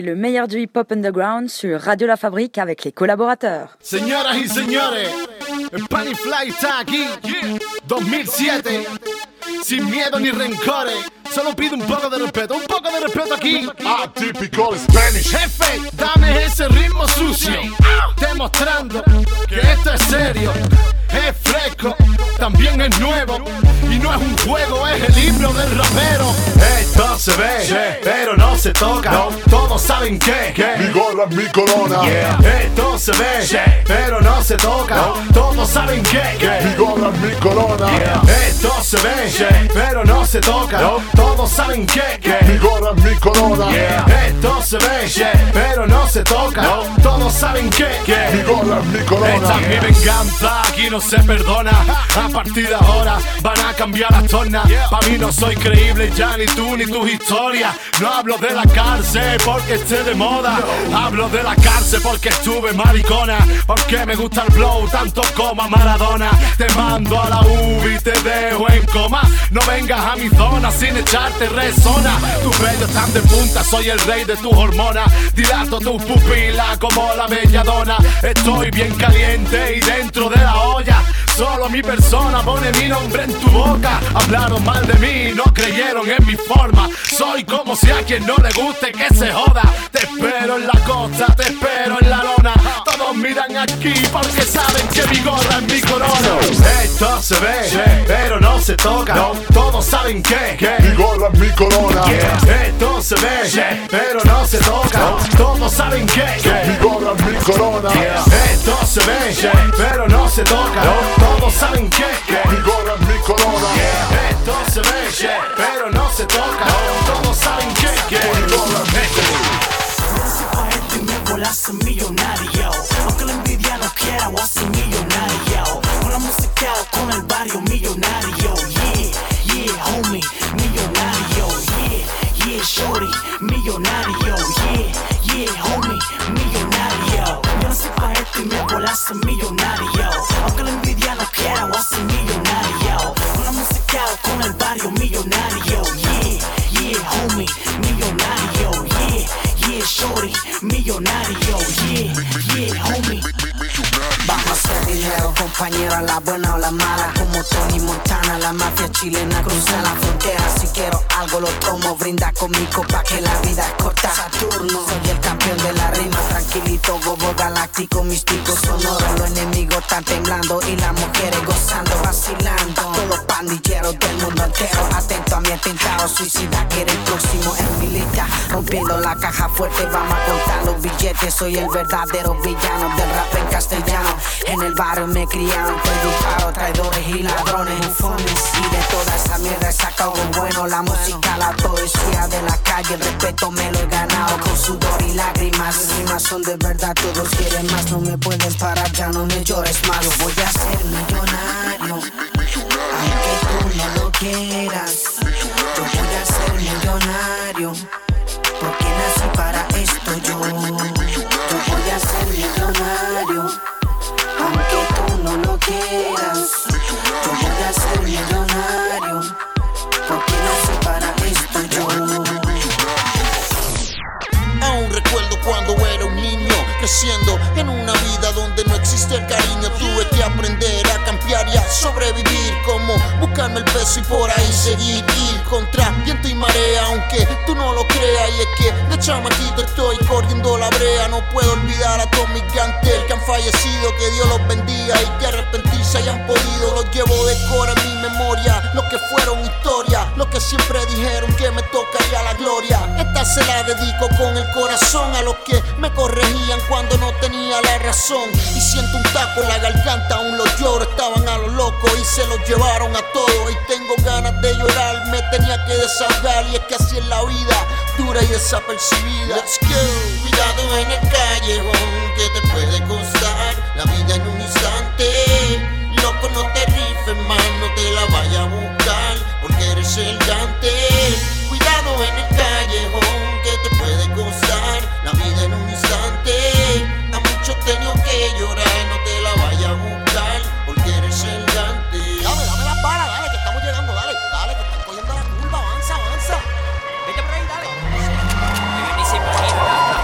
Le meilleur du hip-hop underground sur Radio La Fabrique avec les collaborateurs. Señoras y señores, el Pani Fly está aquí, 2007, sin miedo ni rencores, solo pido un poco de respeto aquí. Atypical Spanish. Jefe, dame ese ritmo sucio, demostrando que esto es serio, es fresco, también es nuevo, y no es un juego, es el himno del rapero. Esto se ve, pero no se toca, todos saben que Mi gorra, mi corona. esto se ve, pero no se toca, todos saben que Mi gorra, mi corona. esto se ve, pero no se toca, todos saben que Mi gorra, mi corona. esto se ve, pero no se toca, todos saben Mi que gorra, mi esta corona. es mi venganza, aquí no se perdona. A partir de ahora van a cambiar las tornas. Pa' mí no soy creíble ya ni tú ni tus historias. No hablo de la cárcel porque esté de moda, hablo de la cárcel porque estuve maricona, porque me gusta el blow tanto como a Maradona. Te mando a la UBI y te dejo en coma. No vengas a mi zona sin echarte resona. Tus vellos están de punta, soy el rey de tus hormonas. Dilato tus pupilas como la belladona. Estoy bien caliente y dentro de la olla. Solo mi persona pone mi nombre en tu boca. Hablaron mal de mí, no creyeron en mi forma. Soy como si a quien no le guste que se joda. Te espero en la costa, te espero en la lona. Todos miran aquí porque saben que mi gorra es mi corona. Esto se ve, pero no se toca, todos saben que Mi gorra, mi corona. esto se ve, pero no se toca, todos saben que Mi gorra, mi corona. esto se ve, pero no se toca, todos saben que Mi gorra, mi corona. esto se ve, pero no se toca, todos saben que Y me volaste millonario, aunque la envidia no quiera, voy a ser millonario. Con la música, con el barrio millonario. Yeah, homie, millonario. Yeah, shorty, millonario. Yeah, homie, millonario. Yo no sé pa' esto y me volaste millonario, aunque la envidia no quiera, voy a ser millonario. Con la música, con el barrio millonario. Yeah, homie, millonario. Yeah, shorty, millonario, yeah, homie. Vamos a hacer dinero, compañero, a la buena o la mala. Como Tony Montana, la mafia chilena cruza la frontera. Si quiero algo lo tomo, brinda con mi copa que la vida es corta. Saturno, soy el campeón de la rima, tranquilito, bobo galáctico, místico, sonoro. Los enemigos están temblando y las mujeres gozando, vacilando. Todos los pandilleros del mundo entero, atento a mi atentado suicida, que eres el próximo en mi lista. Rompiendo la caja fuerte, vamos a contar los billetes. Soy el verdadero villano del rap en castellano. En el barrio me criaron, disparo, traidores y ladrones, bufones. Y de toda esa mierda he sacado algo bueno. La música, la poesía de la calle, el respeto me lo he ganado con sudor y lágrimas. Mis rimas son de verdad, todos quieren más. No me puedes parar, ya no me llores más. Yo voy a ser millonario, aunque tú no lo quieras. Yo voy a ser millonario, porque nací para esto yo. Yo voy a ser millonario, aunque tú no lo quieras. Yo voy a ser millonario, porque nací para esto yo. Aún recuerdo cuando era un niño, creciendo en una vida donde no existe el cariño. Tuve que aprender a cambiar y a sobrevivir, como buscarme el peso y por ahí seguir, ir contra viento y marea, aunque tú no lo creas. Y es que de chamaquito estoy corriendo la brea. No puedo olvidar a todos mis gangsters que han fallecido, que Dios los bendiga y que arrepentirse hayan podido. Los llevo de cora en mi memoria, los que fueron historia, los que siempre dijeron que me tocaría la gloria. Esta se la dedico con el corazón a los que me corregían cuando no tenía la razón. Y siento un taco en la garganta, aún los lloro, estaban a lo loco y se los llevaron a todos. Y tengo ganas de llorar, me tenía que desahogar. Y es que así es la vida, dura y desapercibida. Let's go. Cuidado en el callejón, que te puede costar la vida en un instante. Loco, no te rifes más, no te la vayas a buscar, porque eres el gante. Cuidado en el callejón, que te puede costar la vida en un instante. A muchos tengo que llorar, no te la vayas a buscar, porque eres el gante. Dame las balas, dale, que estamos llegando, dale, que están cogiendo la curva, avanza. Vete por ahí, dale. Ni se imagina.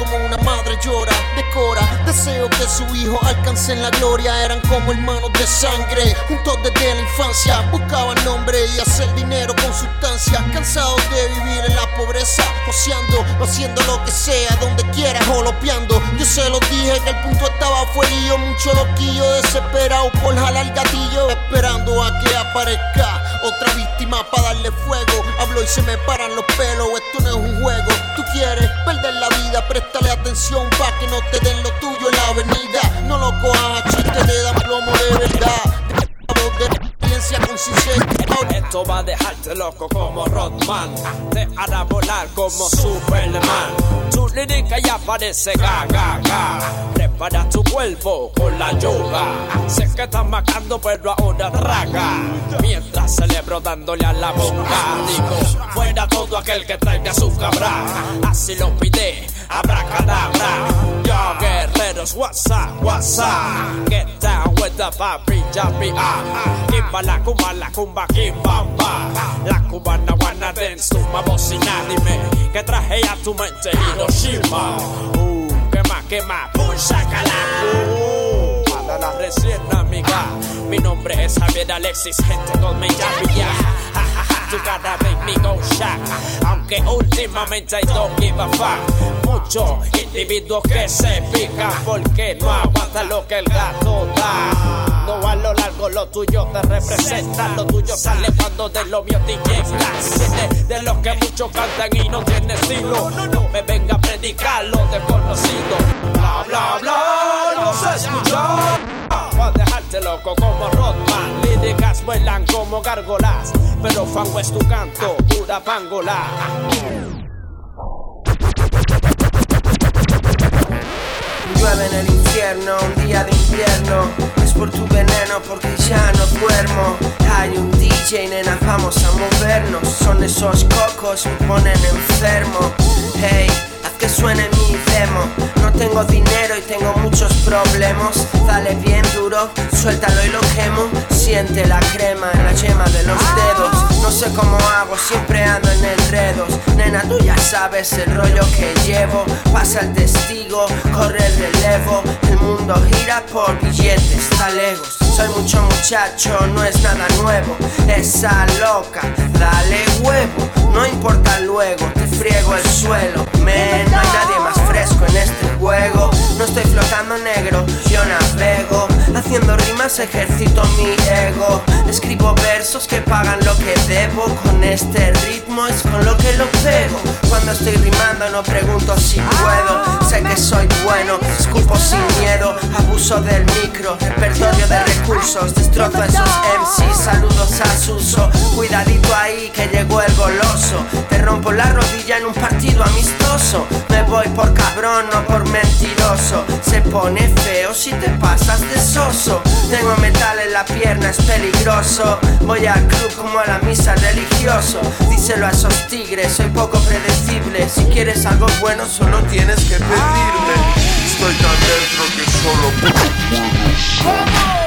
como una madre llora, decora. Deseo que su hijo alcance en la gloria. Eran como hermanos de sangre, juntos desde la infancia. Buscaban nombre y hacer dinero con sustancias. Cansados de vivir en la pobreza, joseando, haciendo lo que sea, donde quiera, jolopeando. Yo se los dije que el punto estaba fueguillo. Mucho loquillo, desesperado por jalar gatillo, esperando a que aparezca otra víctima para darle fuego. Hablo y se me paran los pelos, esto no es un juego. Tú quieres perder la vida, préstale atención pa' que no te den lo tuyo en la avenida. No lo cojas a chiste, le dan plomo de verdad. De experiencia con sinceridad. Esto va a dejarte loco como Rodman, te hará volar como Superman. Tu lírica ya parece gaga. Prepara tu cuerpo con la yoga. Sé que estás macando pero ahora raga. Mientras celebro dándole a la boca. Digo, fuera todo aquel que traiga su cabra. Así lo pide, abracadabra. Yo guerreros, what's up? Get down with the papi, yapi, Kimba la kumba, kimbamba. La cubana wanna dance, tu bocina, dime que traje a tu mente Hiroshima. Quema, pum, shakala. Para la recién amiga, mi nombre es Javier Alexis, gente con mi llave. Tu gotta make me go shock. Aunque últimamente I don't give a fuck. Muchos individuos que se pican porque no aguantan lo que el gato da. No a lo largo lo tuyo te representa. Lo tuyo sale cuando de lo mío te inyectas. De los que muchos cantan y no tienen estilo. No me venga a predicar lo desconocido. Bla bla bla, no se escucha. Va a dejarte loco como Rodman. Líricas vuelan como gárgolas, pero fango es tu canto, pura pangola. Llueve en el infierno, un día de invierno. Es por tu veneno porque ya no duermo. Hay un DJ, nena, vamos a movernos. Son esos cocos, me ponen enfermo. Hey, haz que suene mi demo. No tengo dinero y tengo muchos problemas. Dale bien duro, suéltalo y lo quemo. Siente la crema en la yema de los dedos. No sé cómo hago, siempre ando en enredos. Nena, tú ya sabes el rollo que llevo. Pasa el testigo, corre el relevo. El mundo gira por billetes, talegos. Soy mucho muchacho, no es nada nuevo. Esa loca, dale huevo. No importa luego, te friego el suelo. No hay nadie más fresco en este juego. No estoy flotando negro, yo navego. Haciendo rimas ejercito mi ego. Escribo versos que pagan lo que debo. Con este ritmo es con lo que lo pego. Cuando estoy rimando no pregunto si puedo. Sé que soy bueno, escupo sin miedo. Abuso del micro, repertorio de recursos. Destrozo a esos MCs, saludos a Suso. Cuidadito ahí que llegó el goloso. Te rompo la rodilla en un partido amistoso. Me voy por cabrón, no por mentiroso. Se pone feo si te pasas de soso. Tengo metal en la pierna, es peligroso. Voy al club como a la misa religioso. Díselo a esos tigres, soy poco predecible. Si quieres algo bueno solo tienes que pedirme. Estoy tan dentro que solo puedo.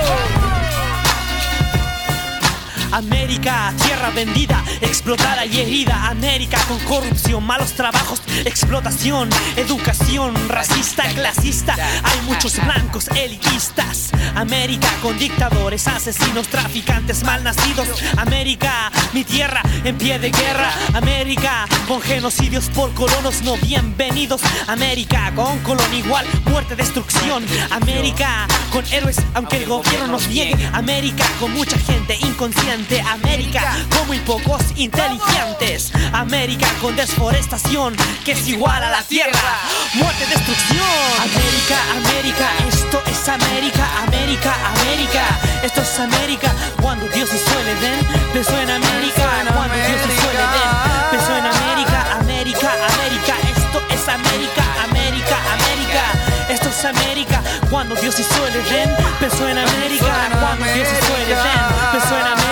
América, tierra vendida, explotada y herida. América con corrupción, malos trabajos, explotación, educación racista, clasista. Hay muchos blancos elitistas. América con dictadores, asesinos, traficantes, malnacidos. América, mi tierra en pie de guerra. América con genocidios por colonos no bienvenidos. América con colon igual, muerte, destrucción. América con héroes aunque el gobierno nos niegue. América con mucha gente inconsciente. América con muy pocos inteligentes. América con desforestación que es igual a la tierra. Muerte, destrucción. América, América, esto es América. América, América, esto es América. Cuando Dios hizo el Edén, pensó en América. Cuando Dios hizo el Edén, pensó en América. América, América, esto es América. América, América, esto es América. Cuando Dios hizo el Edén, pensó en América. Cuando Dios hizo el Edén, pensó en América.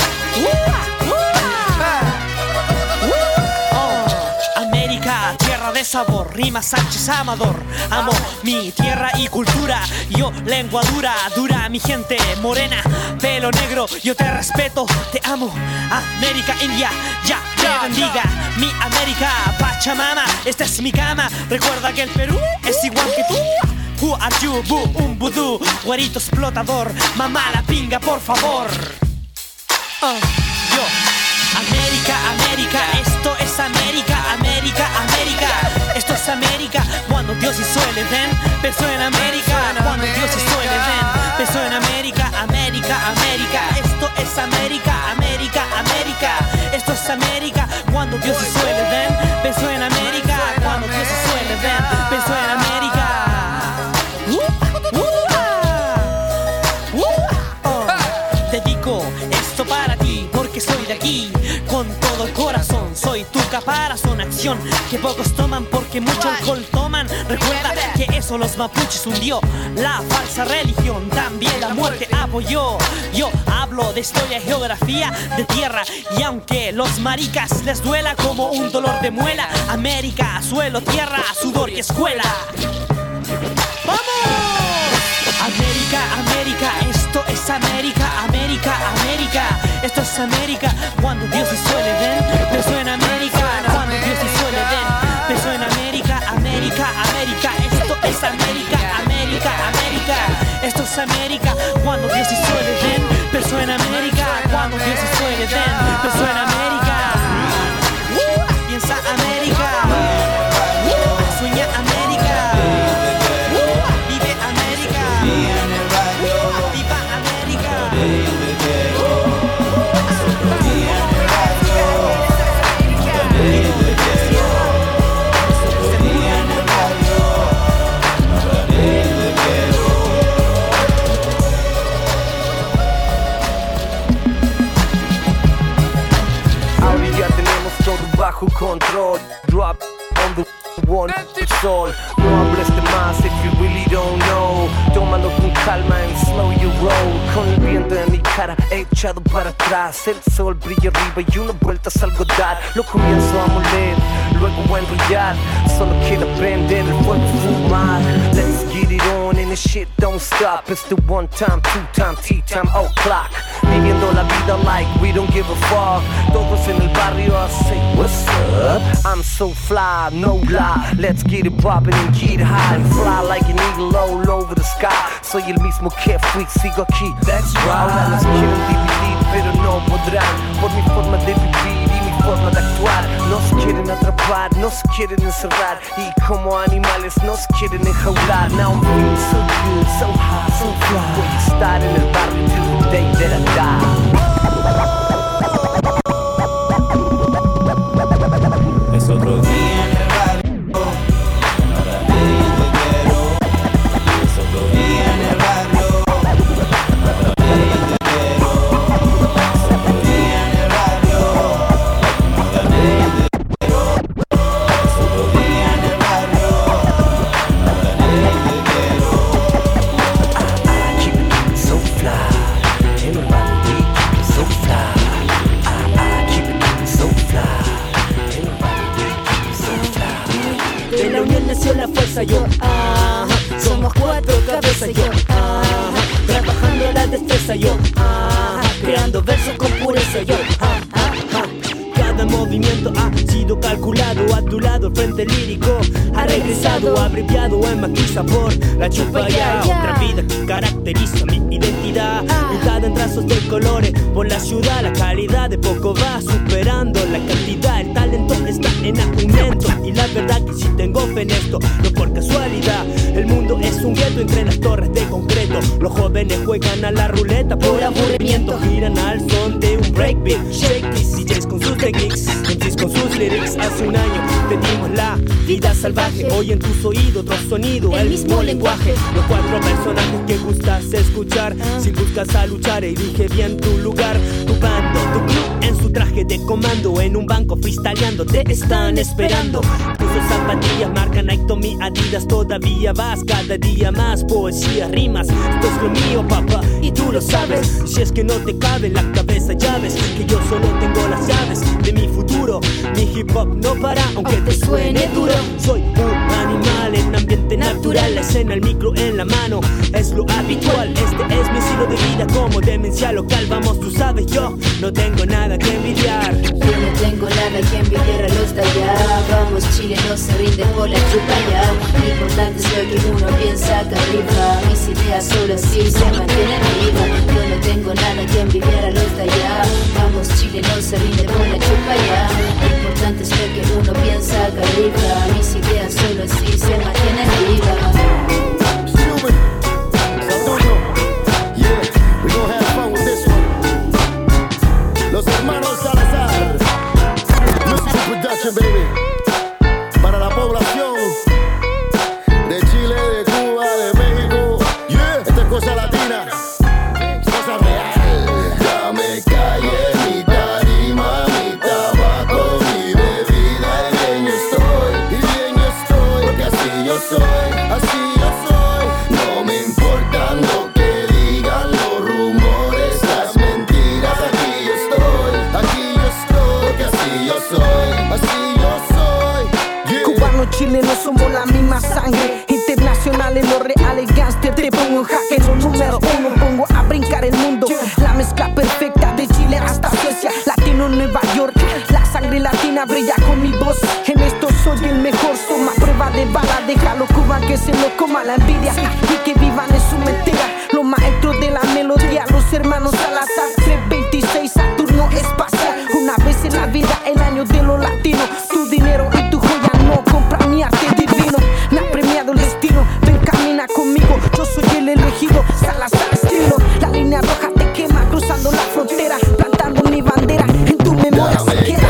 América, tierra de sabor, rima Sánchez Amador. Amo mi tierra y cultura, yo lengua dura, dura mi gente morena, pelo negro, yo te respeto, te amo. América India, ya te bendiga. Mi América, Pachamama, esta es mi cama. Recuerda que el Perú es igual que tú. Who are you, boo, un vudú, güerito explotador, mamá la pinga, por favor. Yo, América, América, esto es América, América, América, esto es América. Cuando Dios hizo el Edén, pensó en América. Cuando Dios hizo el Edén, pensó en América, América, América, esto es América, América, América, esto es América. Cuando Dios hizo el Edén, pensó en América. Cuando Dios hizo el Edén, pensó en América. Dedico esto para ti, porque soy de aquí, con todo el corazón. Soy tu caparazón, acción que pocos toman porque mucho alcohol toman. Recuerda que eso los mapuches hundió, la falsa religión también la muerte apoyó. Yo hablo de historia y geografía de tierra, y aunque los maricas les duela como un dolor de muela, América, suelo, tierra, sudor y escuela. ¡Vamos! América, América, esto es América, América, América, esto es América. Cuando Dios hizo el Edén, pensó en América. Cuando Dios hizo el Edén, pensó en América, América, América, esto es América, América, América, esto es América. Cuando Dios hizo el Edén, pensó en América. Cuando Dios hizo el Edén, pensó en América. Piensa América, sueña América. Bajo control, drop on the one soul. No hables de más if you really don't know. Tómalo con calma and slow your roll. Con el viento en mi cara echado para atrás. El sol brilla arriba y una vuelta salgo a dar. Lo comienzo a moler, luego a enrollar. Solo quiero prender el fuego y fumar. Let's get it on and the shit don't stop. It's the one time, two time, tea time, o'clock. Viviendo la vida like we don't give a fuck. Todos en el barrio I say what's up. I'm so fly, no lie. Let's get it poppin' and get high and fly like an eagle all over the sky. Soy el mismo que fui, sigo aquí. That's right. Ahora los quieren dividir, pero no podrán. Por mi forma de vivir y mi forma de actuar. Nos quieren atrapar, nos quieren encerrar. Y como animales nos quieren enjaular. Now I'm feeling so good, so high, so fly. Voy a estar en el barrio till the day that I die. Es otro día en el barrio, ahora te quiero. Es otro día en el barrio, ahora te quiero. Es otro día en el barrio, ahora te quiero. Es otro día en el barrio, ahora te quiero. Keep it so fly, en el barrio keep it so fly. Keep it so fly. De la unión nació la fuerza, yo, somos cuatro cabezas, yo, trabajando la destreza, yo, creando versos con pureza, yo, Cada movimiento ha sido calculado, a tu lado el frente lírico ha regresado, abreviado en maquisa por la chupa ya. Otra vida que caracteriza mi identidad, pintada en trazos de colores por la ciudad. La calidad de poco va superando la cantidad, el talento está en aumento. Y la verdad que si tengo fe en esto, no por casualidad. El mundo es un gueto entre las torres de concreto. Los jóvenes juegan a la ruleta por aburrimiento, giran al son de un breakbeat. Shake this, DJs con sus techniques, MCs con sus lyrics. Hace un año te dimos la vida salvaje, hoy en tus oídos otro sonido, el mismo lenguaje. Los cuatro personajes que gustas escuchar, si buscas a luchar, elige bien tu lugar. Tu bando, tu club en su traje de comando, en un banco freestyleando te están esperando. Puso zapatillas marca Nike, Tommy, Adidas todavía vas, cada día más poesía, rimas. Esto es lo mío, papá, y tú lo sabes. Si es que no te cabe en la cabeza, ya ves que yo solo tengo las llaves de mi futuro. Mi hip hop no para, aunque te suene duro. Soy un animal en ambiente natural, la escena, el micro en la mano, es lo habitual. Este es mi estilo de vida como demencia local. Vamos, tú sabes, yo no tengo nada que envidiar. Yo no tengo nada que envidiar a los de allá. Vamos, Chile no se rinde por la chupa ya. Lo importante es lo que uno piensa acá arriba. Mis ideas solo así se mantienen viva. Yo no tengo nada que envidiar a los de allá. Vamos, Chile no se rinde por la chupa ya. Lo importante es lo que uno piensa acá arriba. Mis ideas solo así se mantienen viva. Los hermanos Salazar, Music Production, baby. Para la población de Chile, de Cuba, de México. Yeah. Esta es cosa latina, cosa real. Dame calle, mi tarima, mi tabaco, mi bebida. Y bien yo estoy, porque así yo soy, No me importan lo que digan los rumores, las mentiras. Aquí yo estoy, porque así yo soy. Yeah. Cubanos, chilenos somos la misma sangre. Internacionales, los reales gangsters. Te pongo en jaque, los número uno. Pongo a brincar el mundo. La mezcla perfecta de Chile hasta Suecia. Latino en Nueva York. La sangre latina brilla con mi voz. En esto soy el mejor. Toma prueba de bala. Déjalo Cuba que se lo coma la envidia. Y que vivan en su mentira. Los maestros de la melodía, los hermanos Salazar. 326 Saturno espacial. Una vez en la vida, el año de los latinos. Tu dinero y tu joya no compran mi arte divino. Me ha premiado el destino. Ven, camina conmigo. Yo soy el elegido. Salazar estilo. La línea roja te quema cruzando la frontera. Plantando mi bandera en tu memoria se queda.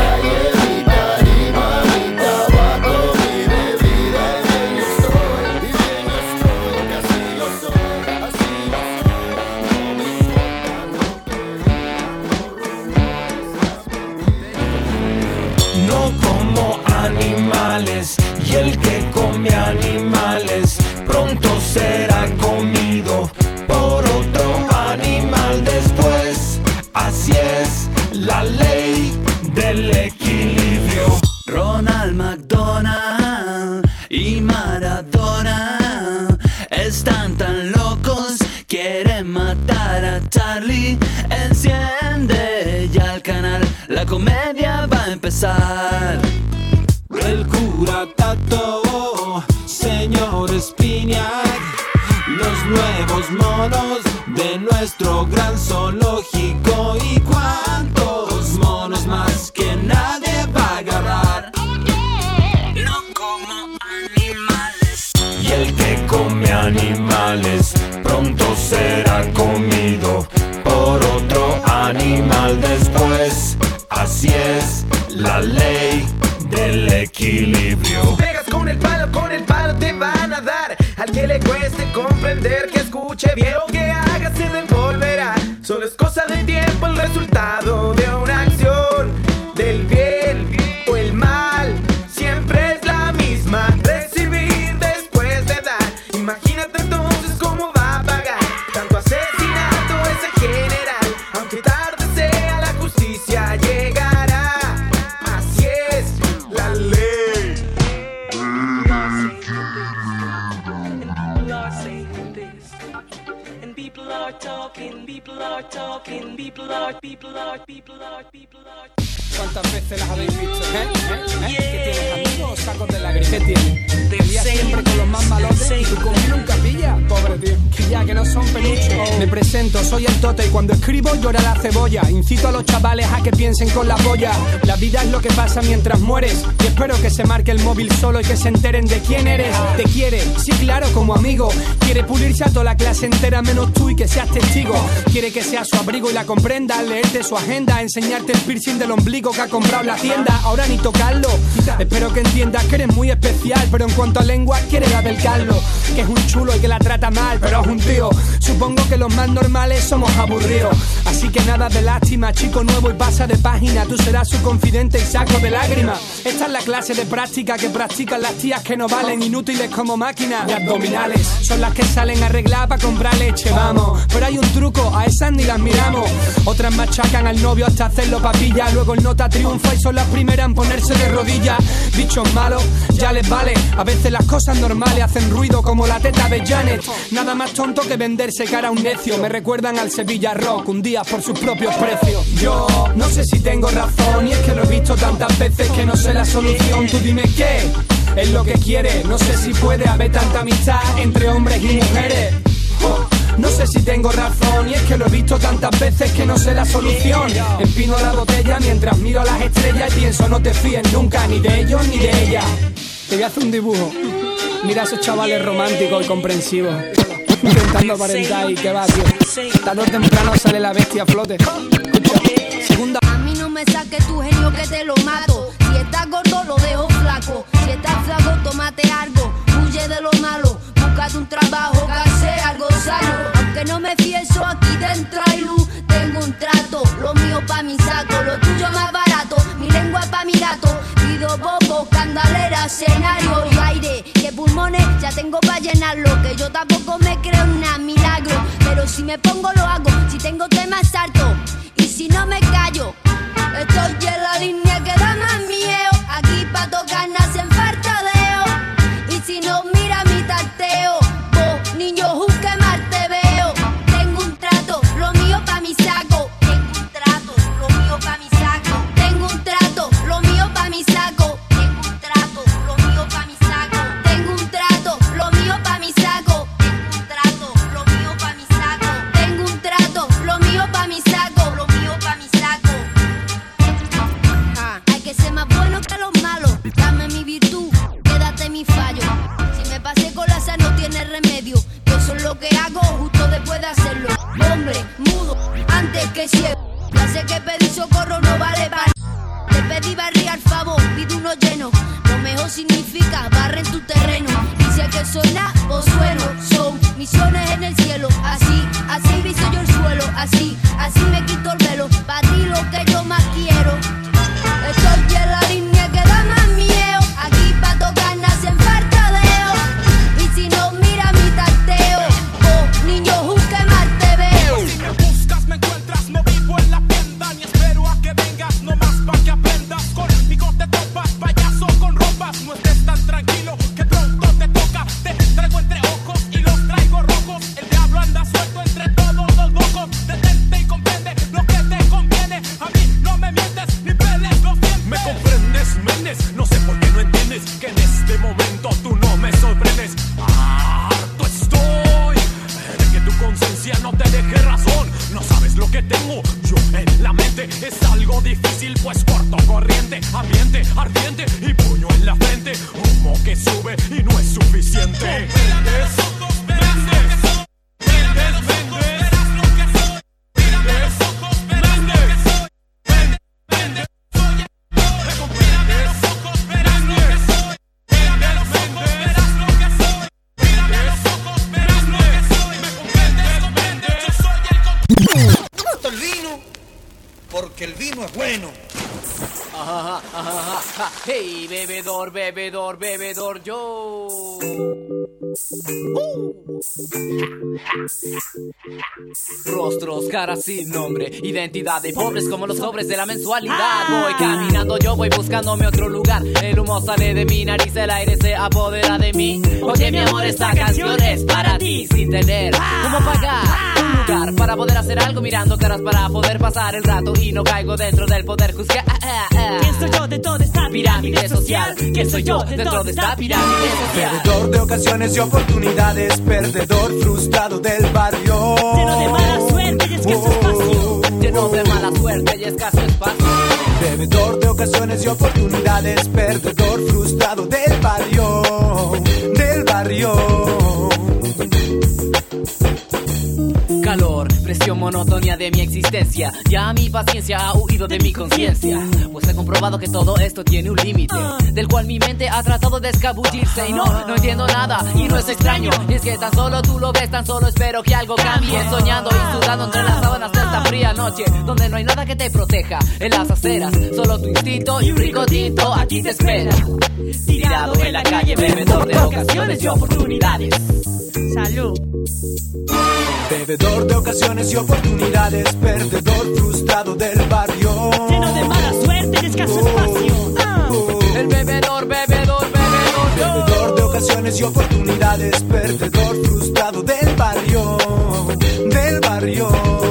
Y el que come animales pronto será comido por otro animal después. Así es la ley del equilibrio. Ronald McDonald y Maradona están tan locos, quieren matar a Charlie. Enciende ya el canal, la comedia va a empezar. El cura Tato, señor Spinac, los nuevos monos de nuestro gran zoológico. Y cuántos monos más que nadie va a agarrar. No como animales. Y el que come animales pronto será comido por otro animal después. Así es la ley del equilibrio. Pegas con el palo te van a dar. Al que le cueste comprender, que escuche bien, lo que haga se devolverá. Solo es cosa de tiempo el resultado de una acción. Del bien o el mal, siempre es la misma. Recibir después de dar. Imagínate entonces cómo va a pagar tanto asesinato ese general. Aunque tarde sea, la justicia llegará. Así es la ley. ¿Cuántas veces las habéis visto? ¿Qué tienes, amigos? Sacos de lágrimas. ¿Qué tienes? Te lías siempre con los más malotes y tú conmigo nunca pillas. Pobre tío, que ya que no son peluches. Me presento, soy el Tote y cuando escribo llora la cebolla. Incito a los chavales a que piensen con la polla. La vida es lo que pasa mientras mueres y espero que se marque el móvil solo y que se enteren de quién eres. Te quiere, sí claro, como amigo. Quiere pulirse a toda la clase entera menos tú y que seas testigo. Quiere que seas su abrigo y la comprenda, leerte su agenda, enseñarte el piercing del ombligo. único que ha comprado la tienda. Ahora ni tocarlo. Espero que entiendas que eres muy especial, pero en cuanto a lengua quiere la del Carlos, que es un chulo y que la trata mal, pero es un tío. Supongo que los más normales somos aburridos. Así que nada de lástima, chico nuevo y pasa de página. Tú serás su confidente y saco de lágrimas. Esta es la clase de práctica que practican las tías que no valen, inútiles como máquinas de abdominales. Son las que salen a arreglar para comprar leche, vamos. Pero hay un truco, a esas ni las miramos. Otras machacan al novio hasta hacerlo papilla. Luego el nota triunfa y son las primeras en ponerse de rodillas. Bichos malos, ya les vale. A veces las cosas normales hacen ruido como la teta de Janet. Nada más tonto que venderse cara a un necio. Me recuerdan al Sevilla Rock, un día por sus propios precios. Yo no sé si tengo razón, y es que lo he visto tantas veces que no sé la solución. Tú dime qué es lo que quieres. No sé si puede haber tanta amistad entre hombres y mujeres. No sé si tengo razón, y es que lo he visto tantas veces que no sé la solución. Empino la botella mientras miro a las estrellas y pienso: no te fíes nunca ni de ellos ni de ella. Te voy a hacer un dibujo. Mira a esos chavales románticos y comprensivos intentando aparentar, y que va, tío. Tarde o temprano sale la bestia a flote. Escucha, segunda. A mí no me saques tu genio que te lo mato. Si estás gordo lo dejo flaco. Si estás flaco tómate algo. Huye de lo malo. Búscate un trabajo que hace algo sano. Aunque no me fieso, aquí dentro hay luz. Tengo un trato, lo mío pa' mi saco. Lo tuyo más barato, mi lengua pa' mi gato. Pido bobo, candalera, escenario y aire. Que pulmones ya tengo pa' llenarlo. Que yo tampoco me creo en un milagro. Pero si me pongo lo hago, si tengo temas salto. Y si no me callo, estoy en la línea que da más miedo. Aquí pa' tocar nacen fartadeo. Y si no mira mi tarteo, vos niño juzgue mal te veo. Tengo un trato, lo mío pa' mi saco. Tengo un trato, lo mío pa' mi saco. Tengo un trato, lo mío pa' mi saco. Tengo un trato, lo mío pa' mi saco. Tengo un trato, lo mío pa' mi saco. Tengo un trato, lo mío pa' mi saco. Tengo un trato, lo mío pa' mi saco. Lo mío pa' mi saco. Hay que ser más bueno que los malos. Dame mi virtud, quédate mi fallo. Si me pasé con la sal no tiene remedio. Yo soy lo que hago justo después de hacerlo. Hombre, mudo, antes que ciego. Ya sé que pedir socorro no vale para. Te pedí barriga al favor, pido uno lleno. Lo mejor significa barre en tu terreno. Y si hay que sonar, o sueno. Son misiones en el cielo. Así, así viso yo el suelo. Así, así me quito el velo. Pa' ti lo que yo más quiero. Estoy en la línea que da más miedo. Aquí pa' tocar nacen fartadeo. Y si no mira mi tarteo, vos niño juzgue mal te veo. Si me buscas me encuentras, no vivo en la tienda. Ni espero a que vengas, nomás pa' que aprendas. Con bigote topas, payaso con ropas. No estés tan tranquilo que pronto te toca. Te traigo entre ojos y los traigo rojos. El diablo anda suelto entre todos los locos. Detente y comprende lo que te conviene. A mí no me mientes ni peles los dientes. Me comprendes, Méndez, no sé por qué no entiendes que en este momento tú no me sorprendes. Harto estoy de que tu conciencia no te deje razón. No sabes lo que tengo yo en la mente. Es algo difícil pues corto corriente. Ambiente ardiente y puño en la frente. Humo que sube y no es suficiente. El vino, porque el vino es bueno. Hey, bebedor, bebedor, bebedor, yo. Rostros, caras sin nombre, identidad de pobres como los sobres de la mensualidad. Voy caminando, yo voy buscándome otro lugar. El humo sale de mi nariz, el aire se apodera de mí. Oye, mi amor, esta canción es para ti. Sin tener cómo pagar un lugar para poder hacer algo, mirando caras para poder pasar el rato. Y no caigo dentro del poder juzgar. ¿Quién soy yo dentro de esta pirámide social? ¿Quién soy yo dentro de esta pirámide social? Perdedor de ocasiones y oportunidades, perdedor frustrado del barrio. Lleno de mala suerte y escaso espacio. Lleno de mala suerte y escaso espacio. Bebedor de ocasiones y oportunidades, perdedor frustrado del barrio. Del barrio. Calor, presión monotonía de mi existencia. Ya mi paciencia ha huido de mi conciencia, pues he comprobado que todo esto tiene un límite, del cual mi mente ha tratado de escabullirse. Y no entiendo nada, y no es extraño, y es que tan solo tú lo ves, tan solo espero que algo cambie. Soñando y sudando entre las sábanas de esta fría noche, donde no hay nada que te proteja en las aceras, solo tu instinto y un rico tinto aquí te espera. Tirado en la calle, bebedor de ocasiones y oportunidades. Salud. Bebedor de ocasiones y oportunidades, perdedor frustrado del barrio, lleno de mala suerte y escaso espacio. El bebedor, bebedor, bebedor. Bebedor de ocasiones y oportunidades, perdedor frustrado del barrio, del barrio.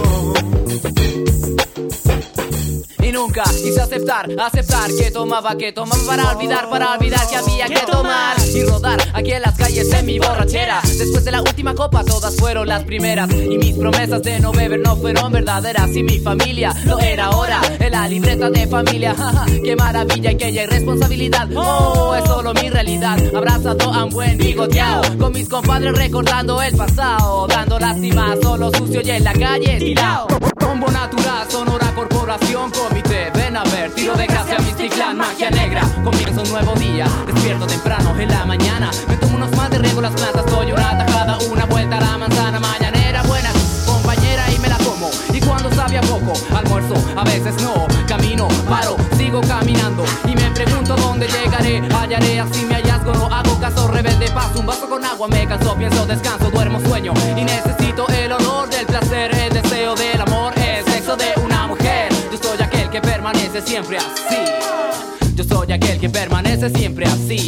Y nunca quise aceptar que tomaba para olvidar que había que tomar. Y rodar aquí en las calles en mi borrachera. Después de la última copa todas fueron las primeras, y mis promesas de no beber no fueron verdaderas. Y mi familia lo era ahora en la libreta de familia. Qué maravilla y que ya hay responsabilidad. Oh, es solo mi realidad. Abrazado a un buen bigoteado, con mis compadres recordando el pasado, dando lástima, solo sucio y en la calle tirado. Combo natural, sonora corporación, comité, ven a ver, tiro de gracia, Misticlan, magia negra. Comienza un nuevo día, despierto temprano en la mañana, me tomo unos más de riego las plantas, doy una tajada, una vuelta a la manzana mañanera. Buena compañera y me la como, y cuando sabe a poco, almuerzo, a veces no, camino, paro, sigo caminando, y me pregunto dónde llegaré, hallaré así mi hallazgo, no hago caso, rebelde, paso un vaso con agua, me canso, pienso, descanso, duermo, sueño, y necesito el olor del placer, el deseo del amor, el sexo de una mujer. Yo soy aquel que permanece siempre así. Yo soy aquel que permanece siempre así.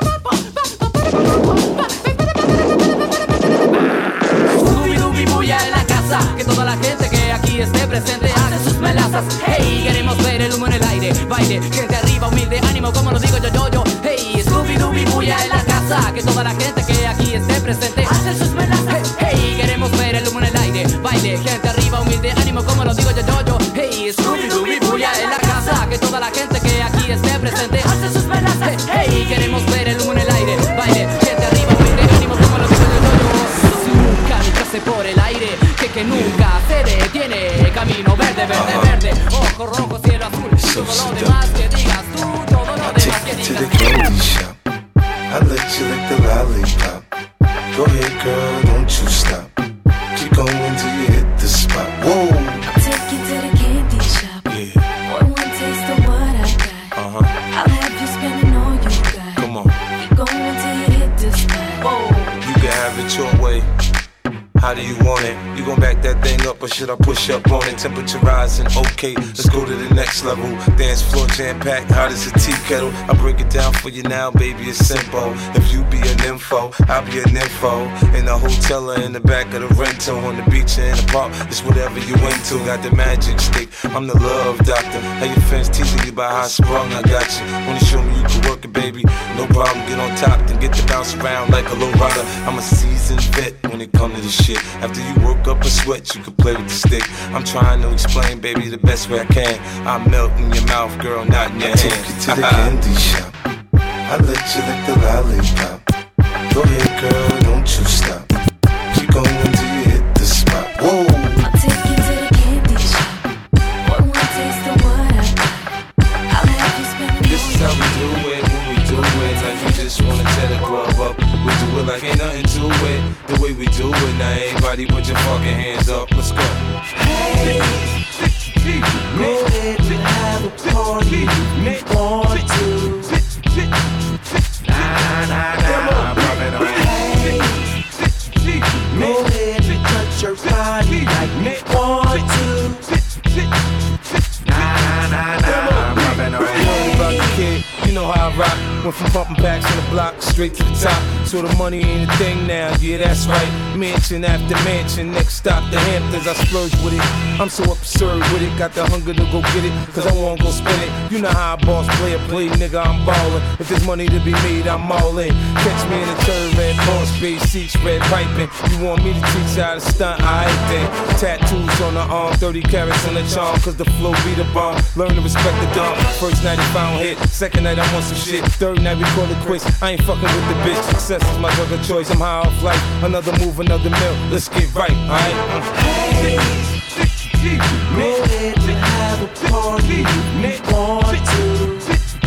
Scooby-Dooby-Buya en la casa, que toda la gente que aquí esté presente hace sus melazas. Hey, queremos ver el humo en el aire, baile, gente arriba, humilde, ánimo, como lo digo yo. Hey, Scooby-Dooby-Buya en la casa, que toda la gente que aquí esté presente hace sus melazas. Hey, queremos ver el humo en el aire, baile, gente arriba, humilde, ánimo, como lo digo yo. Hey, Scooby-Dooby-Buya en la casa, que toda la gente que aquí esté presente hace sus melazas. Hey, queremos ver el humo en el aire, baile, gente arriba, humilde, ánimo, como lo digo yo. Nunca mi clase por el aire, que nunca se detiene. Camino verde, verde, verde, ojo rojo, cielo azul. Todo lo demás que digas tú, todo lo demás que digas tú. I let you lick the lollipop. Go ahead, girl, don't you stop. Keep going till you hit the spot. Whoa. I'll take you to the candy shop. Yeah. Boy, one taste of what I got. I'll have you spending all you got. Come on. Keep going till you hit the spot. Whoa. You can have it your way. How do you want it? You gon' back that thing up or should I push up on it? Temperature rising, okay, let's go to the next level. Dance floor jam-packed, hot as a tea kettle. I break it down for you now, baby, it's simple. If you be an info, I'll be an info. In the hotel or in the back of the rental, on the beach or in the park, it's whatever you into. Got the magic stick, I'm the love doctor. How your fans teasing you about how I sprung, I got you. Wanna show me you can work it, baby? No problem, get on top, then get to bounce around like a low rider. I'm a seasoned vet when it comes to this shit. After you work up a sweat, you can play with the stick. I'm trying to explain, baby, the best way I can. I melt in your mouth, girl, not in your hand. Take you to the candy shop. I let you lick the lollipop. Go ahead, girl, don't you stop. Keep going till you hit the spot. Whoa. I'll take you to the candy shop. Boy, one taste of what I got. I'll have you spending. This is how we do it when we do it. Like you just wanna tear the club up. We do it like ain't nothing to it. The way we do it, now everybody put your fucking hands up. Let's go. Hey, go ahead and have a party if you want to. Hey, go ahead and touch your body like you want to. Kid, you know how I rock. Went from bumping packs on the block straight to the top. So the money ain't a thing now, yeah, that's right. Mansion after mansion, next stop the Hamptons. I splurge with it, I'm so absurd with it. Got the hunger to go get it, cause I won't go spend it. You know how a boss player play, nigga, I'm ballin'. If there's money to be made, I'm all in. Catch me in a third red horse, base seats, red piping. You want me to teach you how to stunt, alright then. Tattoos on the arm, 30 carats on the charm, cause the flow be the bomb. Learn to respect the dump. First night if I don't hit, second night I want some shit. Third night we call it quits, I ain't fucking with the bitch. Success is my drug of choice, I'm high off life. Another move, another meal, let's get right, alright? Hey, Go ahead and have a party if you want to.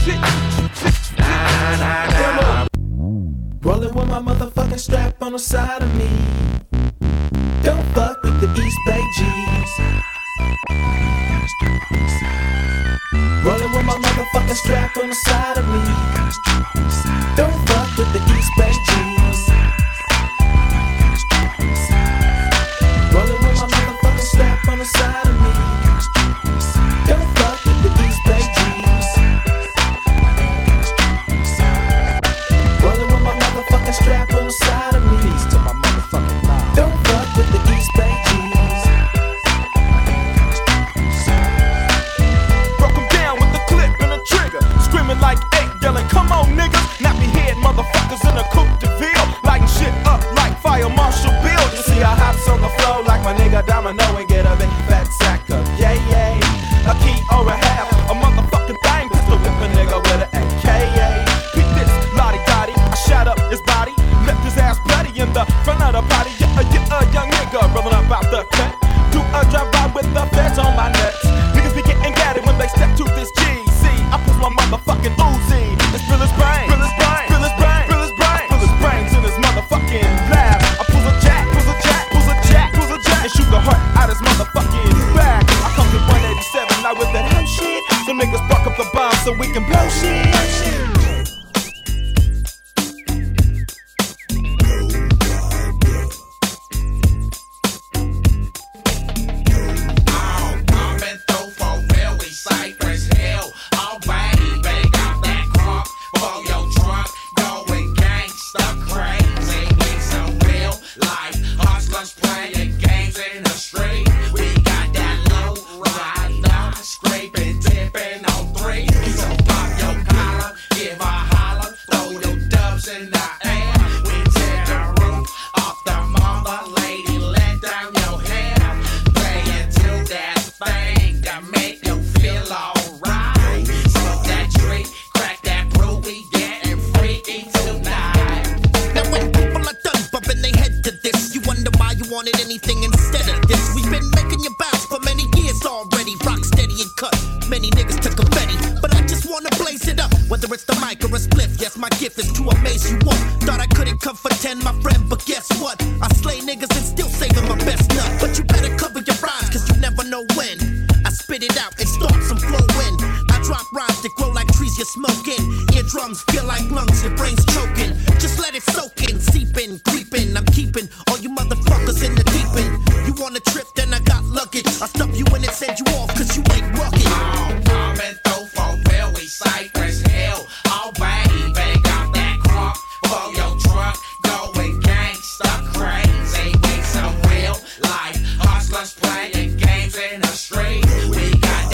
Rolling with my motherfucking strap on the side of me. Don't fuck with the East Bay G's. Rolling with my motherfucking strap on the side of me. Don't fuck with the East Bay G's. Rolling with my motherfucking strap on the side of me. Don't fuck with the East Bay G's. Rolling with my motherfucking strap on the side of me. Peace to my motherfucking mom. Don't fuck with the East Bay G's. Broke 'em down with the clip and the trigger, screaming like 8, yelling, "Come on, niggas!" Nappy head motherfuckers in a coupe de ville, lighting shit up like Fire Marshal Bill. You see I hops on the floor like my nigga Domino and get a big fat sack of yay. A key or a half, a motherfucking thing, pistol whip a nigga with an AKA. Beat this, lottie dottie, I shot up his body, left his ass bloody in the front of the party. A young nigga rolling up out the cut, do a drive-by with the feds on my nuts. Niggas be getting gatted when they step to this GC. I pull my motherfucking Uzi, and spill his brain, spill his brain, spill his brain, spill his brain, spill his brains in his motherfucking lab. I pull a jack, pull a jack, pull a jack, pull a jack, and shoot the heart out his motherfucking back. I come to 187 now with that hell shit. Some niggas spark up the bomb so we can blow shit.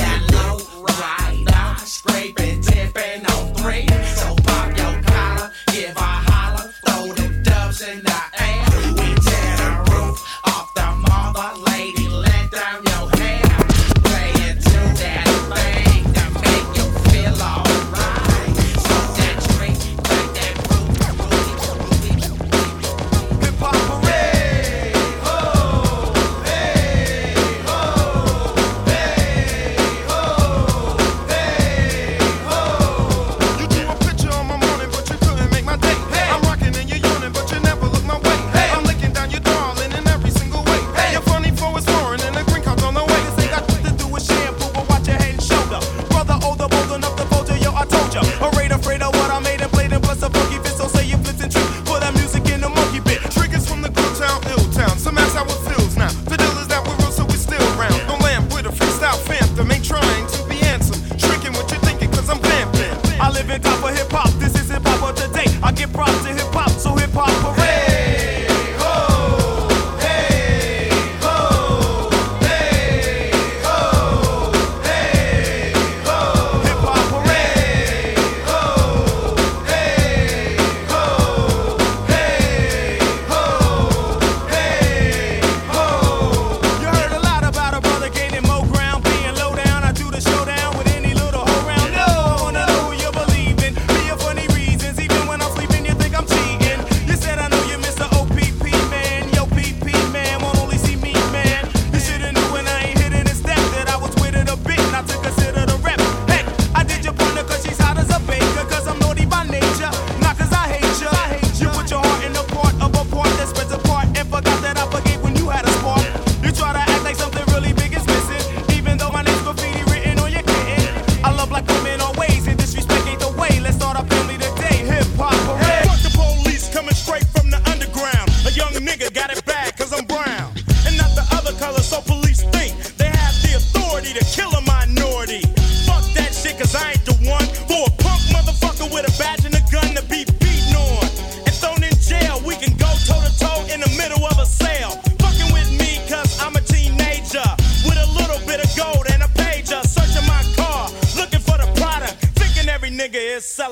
Scraping, tipping on 3. So pop your collar,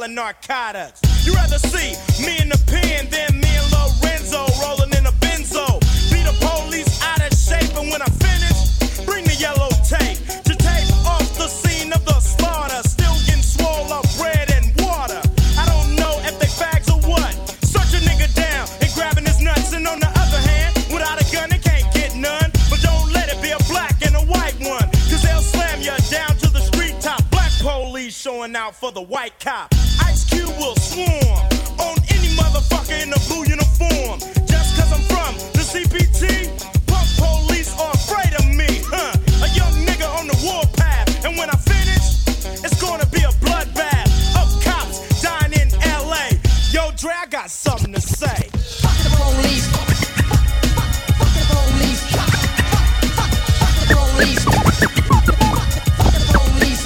selling narcotics. You rather see me in the pen than me and Lorenzo rolling in a benzo. Be the police out of shape, and when I finish, bring the yellow tape to tape off the scene of the slaughter. Still getting swole up bread and water. I don't know if they fags or what. Search a nigga down and grabbing his nuts, and on the other hand, without a gun they can't get none. But don't let it be a black and a white one, cause they'll slam you down to the street top. Black police showing out for the white cop. Ice Cube will swarm on any motherfucker in a blue uniform. Just cause I'm from the CPT, punk police are afraid of me, huh? A young nigga on the warpath, and when I finish, it's gonna be a bloodbath of cops dying in LA. Yo, Dre, I got something to say. Fuck the police. Fuck the police. Fuck the police. Fuck the police.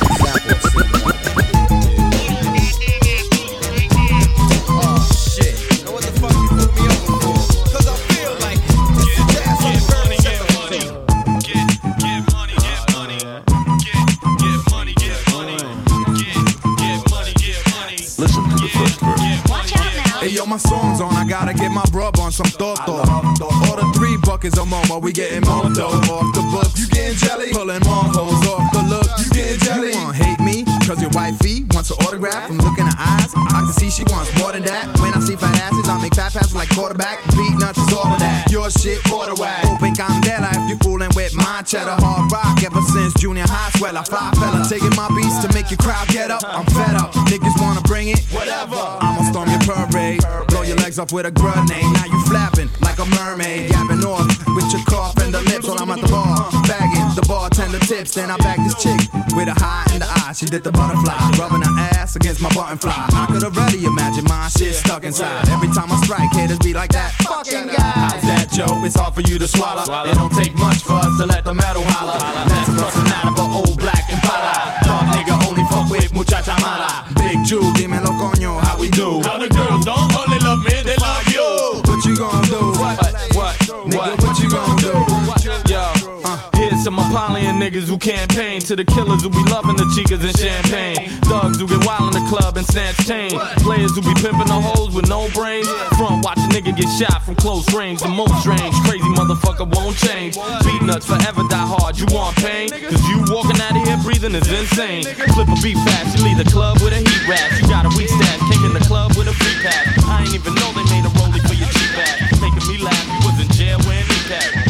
Oh shit. Now what the fuck you put me over for? Cause I feel like this is ass on the burn. Get money. Get money. Get money. Get money. Get money. Get money. Get money. Listen to the first verse. Hey yo, my song's on, I gotta get my brub on some toto. Order 3 buckets of momo, we getting moto. Off the books, you getting jelly? Pulling more hoes off the look, you getting jelly? You wanna hate me, cause your wifey wants an autograph. From looking in her eyes, I can see she wants more than that. When I see fat asses, I make fat passes like quarterback. Beat nuts is all of that, your shit order whack. Open candela if you fooling with my cheddar. Hard rock ever since junior high, swell I fly fella. Taking my beats to make your crowd get up. I'm fed up, niggas wanna bring it, whatever. I'ma storm your parade, blow your legs off with a grenade. Now you flapping like a mermaid, yapping off with your cough and the lips while I'm at the bar, bagging the bartender tips. Then I bag this chick with a high in the eye. She did the butterfly, rubbing her ass against my button fly. I could already imagine my shit stuck inside. Every time I strike, haters be like that fucking guy. How's that, Joe? It's hard for you to swallow. It don't take much for us to let the metal holler. That's bustin' out of an old black Impala. Dog nigga only fuck with muchacha mala. Big Jew, dímelo coño, how we do? How the girls don't only love me, they love you. What you gon' do? What? Nigga, what you gon' do? Yo, here's some Apollyon niggas who campaign to the killers who be loving the chicas and champagne. Thugs who get wild in the club and snatch chain. Players who be pimping the hoes with no brains. Front watch a nigga get shot from close range. The most strange, crazy motherfucker won't change. Beat nuts forever die hard, you want pain? Cause you walking out of here breathing is insane. Flip a beat fast, you leave the club with a heat rash. You got a weak stash, kicking the club with a free pass. I ain't even know they made a rollie for your cheap ass. Making me laugh, you was in jail wearing knee pads.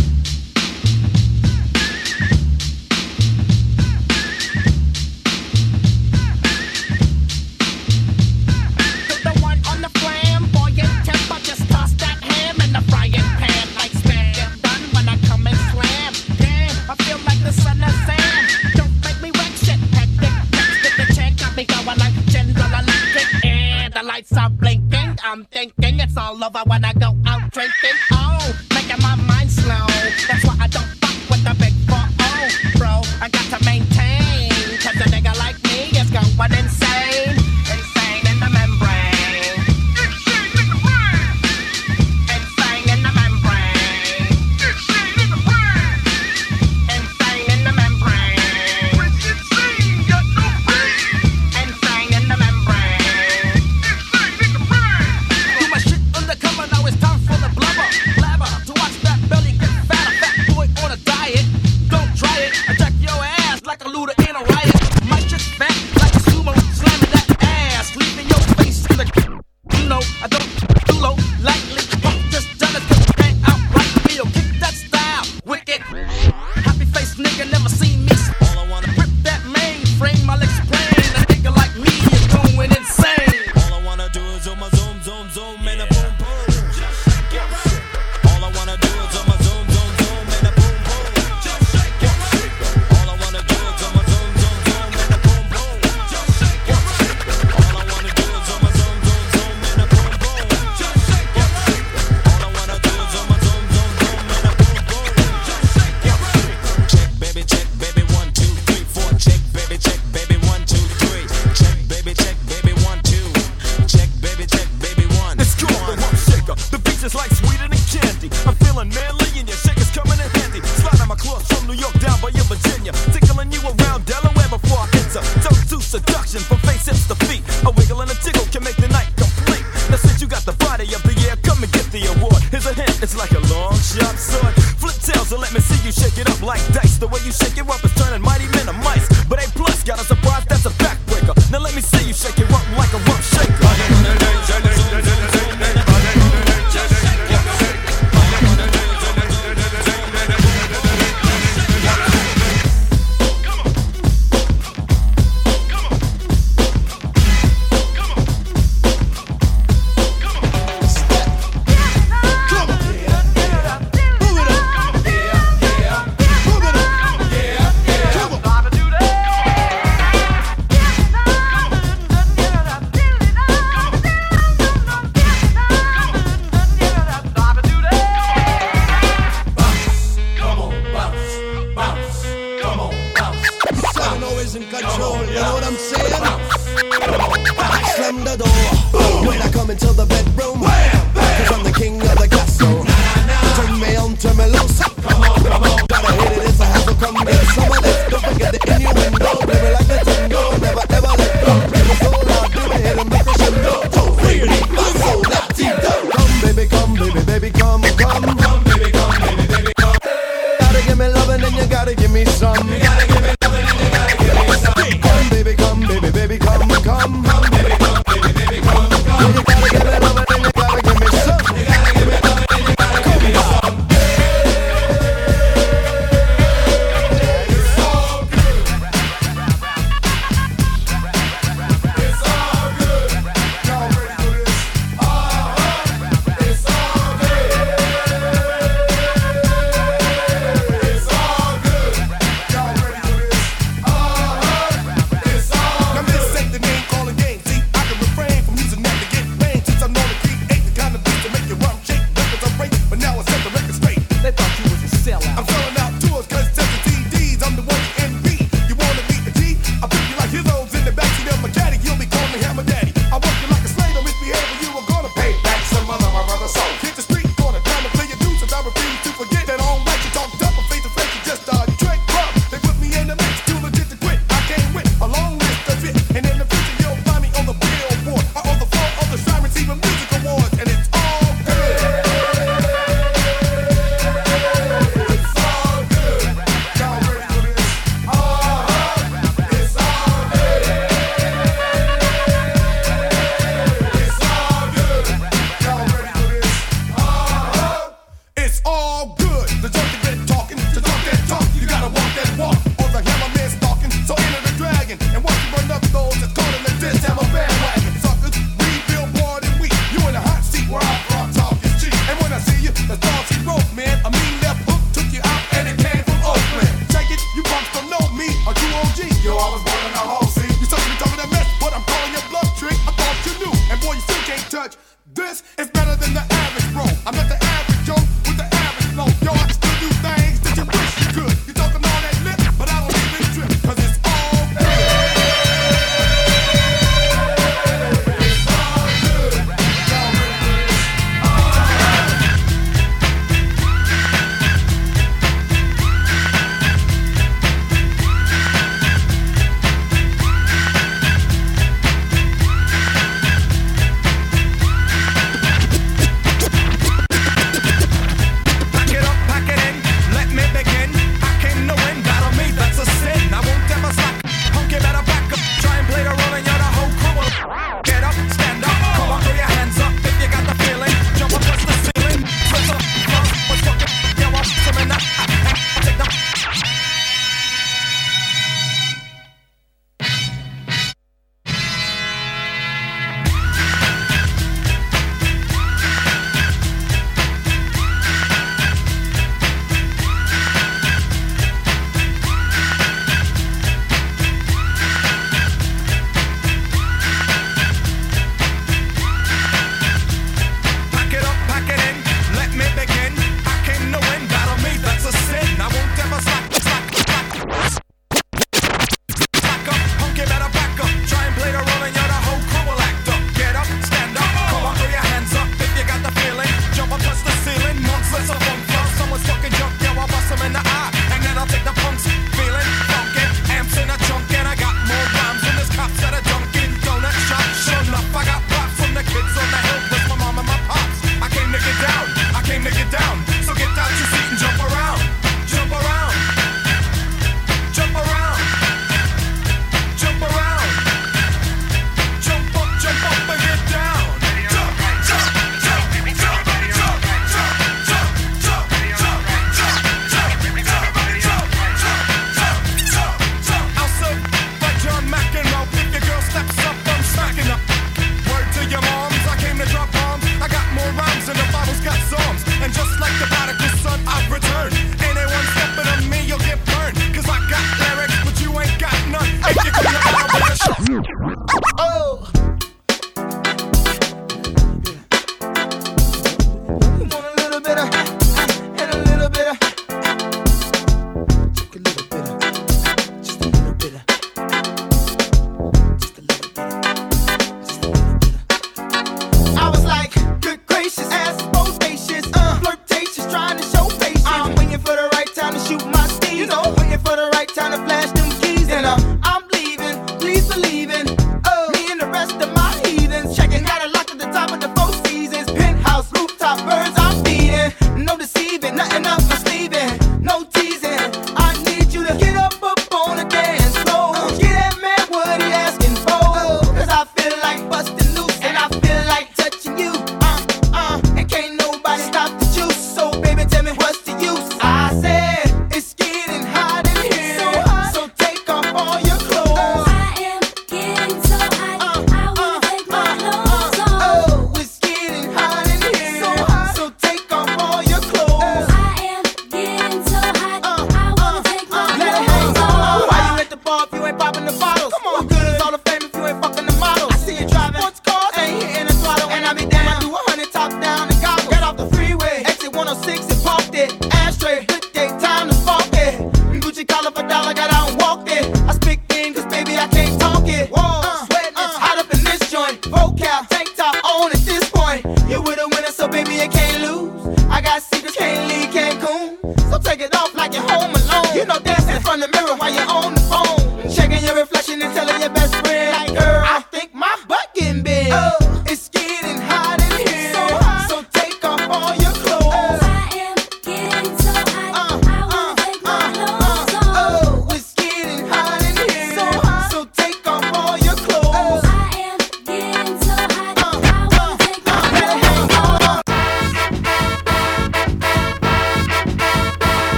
Stop blinking, I'm thinking it's all over when I go out drinking. Oh, making my mind slow. That's why I don't fuck with the big 4-0, bro. I got to maintain, cause a nigga like me is going insane. Insane in the membrane. Insane in the brain. Insane in the membrane. Insane in the brain. Insane in the membrane. When insane, got no brain. Insane in the membrane. Undercover, now it's time for the blubber. Blabber, to watch that belly get fatter, fat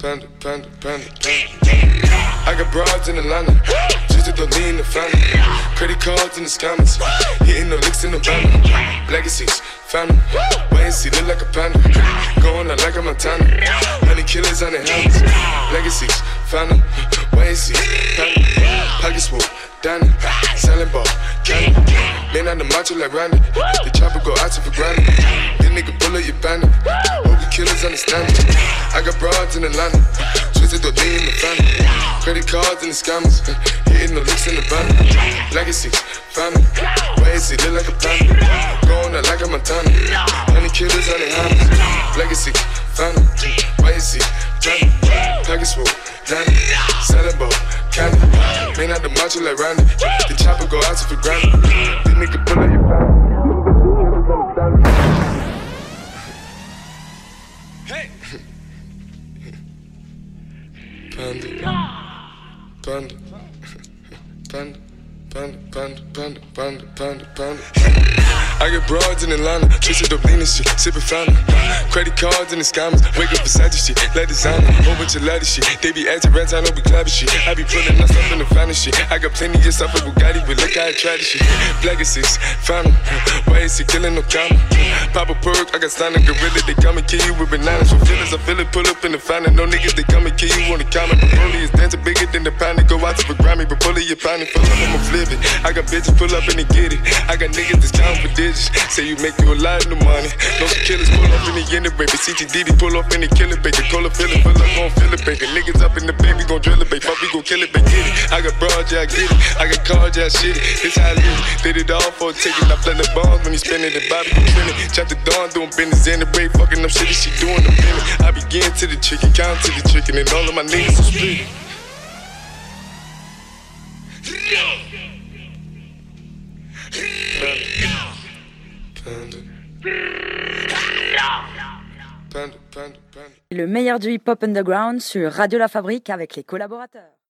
Panda, panda, panda, panda. I got broads in Atlanta, just to throw me in the family. Credit cards in the scammers, hitting the licks in the van. Legacies, family, wait and see, look like a panda. Going out like a Montana, 100 killers on their hands. Legacies, family, wait and see, family. Pockets full, Danny, selling ball, candy. Man on the macho like Randy, the chopper go out to for granted. This nigga bullet, you bandit. Hope the killers understand it. I got broads in Atlanta, twisted the D in the family. Credit cards and the scammers, hitting the licks in the van. Legacies, family, wait and see, look like a panda. Going out like a Montana, 100 killers on their hands. Legacies, family, wait and see, family. Package full, Danny, selling ball, candy. Man out the macho like Randy, the chopper go out to for granted. This nigga pull up your family. Hey! Panda, panda, panda, panda, panda, panda, panda, panda, panda. I get broads in Atlanta, twisted up lean and shit, sippin' fountain. Credit cards and the scammers, wake up beside your shit, let designer, whole bunch of ladder shit. They be acting rats, I know we clapping shit. I be pulling us up in the finest shit. I got plenty of stuff with Bugatti, but look how I try this shit. Black is 6, fountain, why is he killing no comma? Pop a perk, I got signed a gorilla, they come and kill you with bananas. For feelings, I feel it, pull up in the fountain. No niggas, they come and kill you on the counter. But Broly is dancing bigger than the pound. Go out to the Grammy, but pull it, your pound, full up, I'ma flip it. I got bitches, pull up and they get it. I got niggas that's counting for digits. Say you make you a lot of money. No killers pull up in the end of baby. CTDD pull up in the killer baby. Call a feeling, pull up, gon' feel it, baby. Niggas up in the baby, gon' drill it, baby. Fuck, we gon' kill it, baby. Get it. I got broad, yeah, I get it. I got cards, yeah, I shit it. This how I live. Did it all for a ticket. I play the bombs when he spinning the Bobby, gon' spin it. Chop the dawn, doing business in the break. Fucking up shit, she doing the minute. I begin to the chicken, count to the chicken, and all of my niggas are split. Le meilleur du hip-hop underground sur Radio La Fabrique avec les collaborateurs.